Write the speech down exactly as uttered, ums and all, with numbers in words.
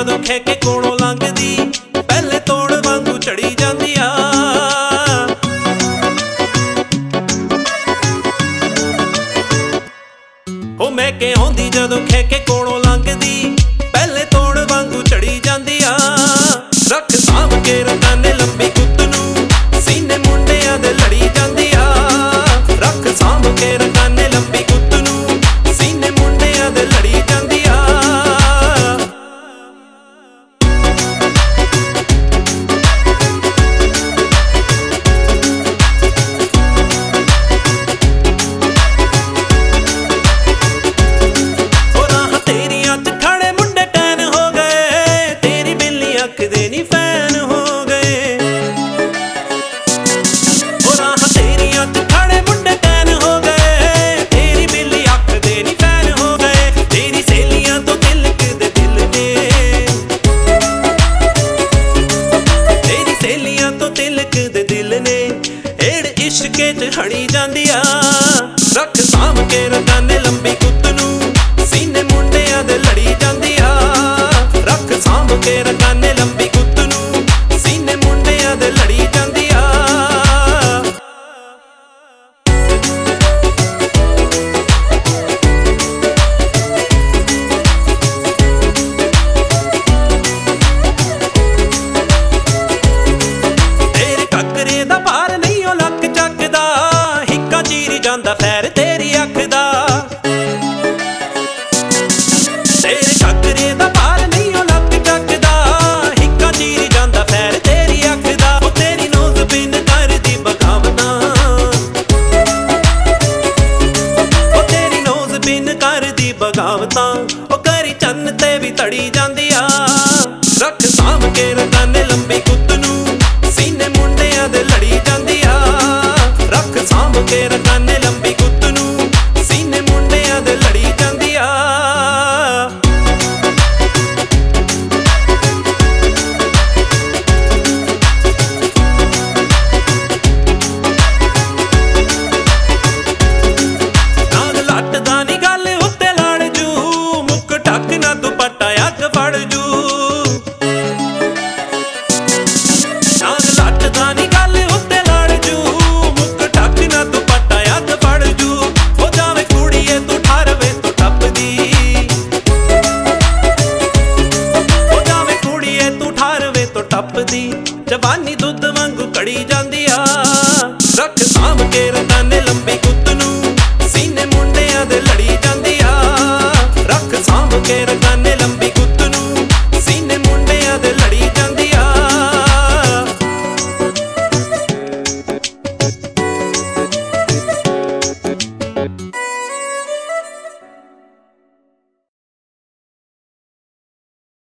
ਜਦੋਂ ਖੇ ਕੇ ਕੋਲੋਂ ਲੰਘਦੀ, ਪਹਿਲੇ ਤੋੜ ਵਾਂਗੂ ਚੜੀ ਜਾਂਦੀ ਆ। ਹੋ ਮੈਂ ਕਿ ਆਉਂਦੀ ਜਦੋਂ ਖੇ ਕੇ ਕੋਲੋਂ ਲੰਘਦੀ, ਪਹਿਲੇ ਤੋੜ ਵਾਂਗੂ ਚੜੀ ਜਾਂਦੀ ਆ। ਰੱਖ ਸਾਂਭ ਕੇ ਰਕਾਨੇ ਲੰਬੀ ਗੁੱਤ ਨੂੰ, ਸੀਨੇ ਮੁੰਡਿਆਂ ਦੇ ਲੜੀ ਜਾਂਦੀ ਆ। ਰੱਖ ਸਾਂਭ ਕੇ ਰਕਾਨੇ ਲੰਬੀ ਗੁੱਤ ਨੂੰ, ਸੀਨੇ ਮੁੰਡਿਆਂ ਦੇ ਲੜੀ ਜਾਂਦੀ ਆ। ਇਸ਼ਕੇ ਚ ਹੜੀ ਜਾਂਦੀ ਆ। ਰੱਖ ਸਾਂਭ ਕੇ ਰਕਾਨੇ ਲੰਬੀ ਗੁੱਤ ਨੂੰ, ਸੀਨੇ ਮੁੰਡਿਆਂ ਦੇ ਲੜੀ ਜਾਂਦੀ ਆ। ਰੱਖ ਸਾਂਭ ਕੇ ਰਕਾਨੇ ਲੰਬੀ ਗੁੱਤ ਨੂੰ, ਸੀਨੇ ਮੁੰਡਿਆਂ ਦੇ ਲੜੀ ਜਾਂਦੀ ਆ। ਤੇਰੇ ਕੱਕਰੇ ਦਾ ਭਾਰ ਨਹੀਂ ਉਹ ਲੱਕ ਚੱਕਦਾ, ਹਿੱਕਾ ਚੀਰੀ ਜਾਂਦਾ ਫੈਰ ਤੇਰੀ ਅੱਖ ਦਾ। ਤੇਰੇ ਕੱਕਰੇ ਦਾ ਭਾਰ ਨਹੀਂ ਉਹ ਲੱਕ ਚੱਕਦਾ, ਹਿੱਕਾ ਚੀਰੀ ਜਾਂਦਾ ਫੈਰ ਤੇਰੀ ਅੱਖ ਦਾ। ਉਹ ਤੇਰੀ ਨੋਜ਼ ਬਿਨ ਕਰਦੀ ਬਗਾਵਤਾਂ, ਉਹ ਤੇਰੀ ਨੋਜ਼ ਬਿਨ ਕਰਦੀ ਬਗਾਵਤਾਂ। ਉਹ ਕਰੀ ਚੰਨ ਤੇ ਵੀ ਤੜੀ ਜਾਂਦੀ ਆ। ਰੱਖ ਸਾਂਭ ਕੇ ਰਕਾਨੇ ਲੰਬੀ ਗੁੱਤ ਨੂੰ, ਸੀਨੇ ਮੁੰਡਿਆਂ ਦੇ ਲੜੀ ਜਾਂਦੀ ਆ। ਰੱਖ ਸਾਂਭ ਕੇ ਰਕਾਨੇ ਲੰਬੀ ਗੁੱਤ ਨੂੰ, ਸੀਨੇ ਮੁੰਡਿਆਂ ਦੇ ਲੜੀ ਜਾਂਦੀ ਆ। ਨਾਗ ਲੱਟਦਾ ਨੀ ਗੱਲ ਉੱਤੇ ਲੜ ਜੂ, ਮੁੱਕ ਢੱਕ ਨਾ ਦੁਪੱਟਾ ਅੱਗ ਫੜ ਜੂ। ਨਾਗ ਲੱਟਦਾ ਨੀ ਗੱਲ ਉੱਤੇ ਲੜ ਜੂ, ਮੁੱਕ ਢੱਕ ਨਾ ਦੁਪੱਟਾ ਅੱਗ ਫੜ ਜੂ। ਹੋ ਜਾਵੇ ਕੁੜੀਏ ਤੂੰ ਠਾਰਵੇਂ ਤੋਂ ਟੱਪਦੀ, ਹੋ ਜਾਵੇ ਕੁੜੀਏ ਤੂੰ ਠਾਰਵੇਂ ਤੋਂ ਟੱਪਦੀ। ਜਵਾਨੀ ਦੁੱਧ ਵਾਂਗੂ ਕੜੀ ਜਾਂਦੀ ਆ। ਰੱਖ ਸਾਂਭ ਕੇ ਰਕਾਨੇ ਲੰਬੀ